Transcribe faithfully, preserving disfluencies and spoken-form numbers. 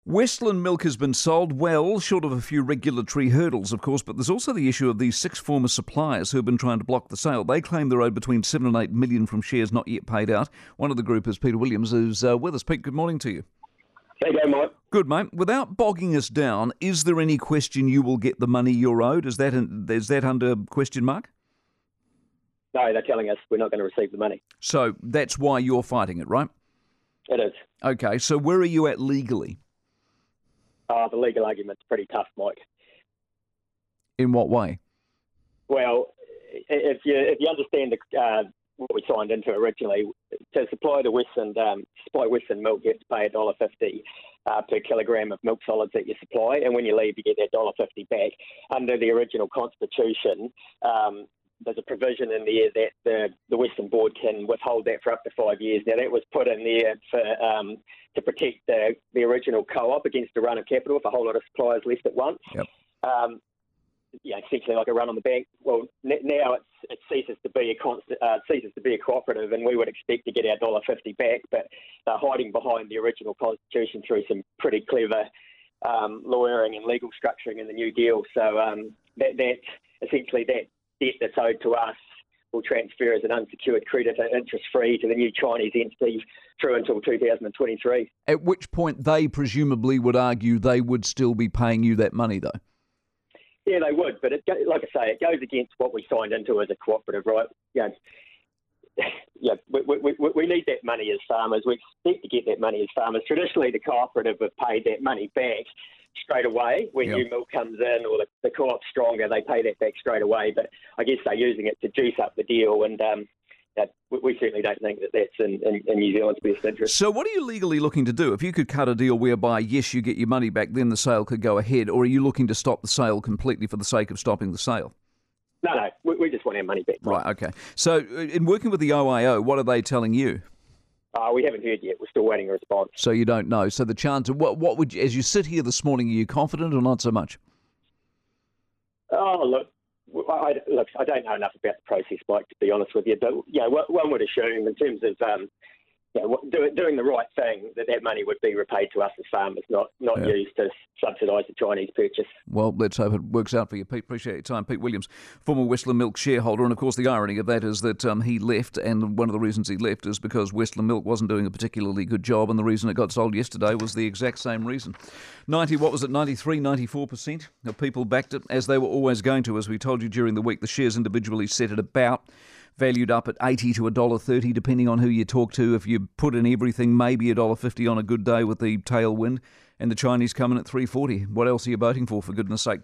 Westland Milk has been sold, well, short of a few regulatory hurdles, of course, but there's also the issue of these six former suppliers who have been trying to block the sale. They claim they're owed between seven and eight million from shares not yet paid out. One of the group is Peter Williams, who's uh, with us. Pete, good morning to you. Hey, go, Mike. Good, mate. Without bogging us down, is there any question you will get the money you're owed? Is that in, is that under question mark? No, they're telling us we're not going to receive the money. So that's why you're fighting it, right? It is. Okay, so where are you at legally? Uh, the legal argument's pretty tough, Mike. In what way? Well, if you if you understand the, uh, what we signed into originally, to supply the Westland um, supply Westland milk, you have to pay one dollar fifty uh, per kilogram of milk solids that you supply, and when you leave, you get that one dollar fifty back. Under the original constitution, um, there's a provision in there that the, the Western Board can withhold that for up to five years. Now, that was put in there for um, to protect the, the original co-op against a run of capital if a whole lot of suppliers left at once. Yep. Um, yeah, essentially like a run on the bank. Well, n- now it's, it ceases to be a constant, uh, ceases to be a cooperative, and we would expect to get our one dollar fifty back, but they're hiding behind the original constitution through some pretty clever um, lawyering and legal structuring in the new deal. So um, that, that essentially that debt that's owed to us will transfer as an unsecured creditor, interest-free, to the new Chinese entity through until two thousand twenty-three. At which point they presumably would argue they would still be paying you that money, though. Yeah, they would, but it, like I say, it goes against what we signed into as a cooperative, right? You know, yeah, we, we, we, we need that money as farmers. We expect to get that money as farmers. Traditionally, the cooperative have paid that money back straight away when yep. new milk comes in, or the, the co-op's stronger, they pay that back straight away. But I guess they're using it to juice up the deal, and um, that, we, we certainly don't think that that's in, in, in New Zealand's best interest. So what are you legally looking to do? If you could cut a deal whereby, yes, you get your money back, then the sale could go ahead, or are you looking to stop the sale completely for the sake of stopping the sale? No, no, we, we just want our money back. Right, okay. So in working with the O I O, what are they telling you? Uh, we haven't heard yet. We're still waiting a response. So you don't know. So the chance of what, what would you, as you sit here this morning, are you confident or not so much? Oh, look, I, look, I don't know enough about the process, Mike, to be honest with you. But yeah, one would assume, in terms of um, you know, doing, doing the right thing, that that money would be repaid to us as farmers, not not yeah. used to subsidise the Chinese purchase. Well, let's hope it works out for you, Pete. Appreciate your time. Pete Williams, former Westland Milk shareholder. And, of course, the irony of that is that um, he left, and one of the reasons he left is because Westland Milk wasn't doing a particularly good job, and the reason it got sold yesterday was the exact same reason. ninety, what was it, ninety-three, ninety-four percent of people backed it, as they were always going to, as we told you during the week. The shares individually set at about, valued up at eighty to one dollar thirty, depending on who you talk to. If you put in everything, maybe one dollar fifty on a good day with the tailwind, and the Chinese coming at three forty. What else are you voting for, for goodness sake?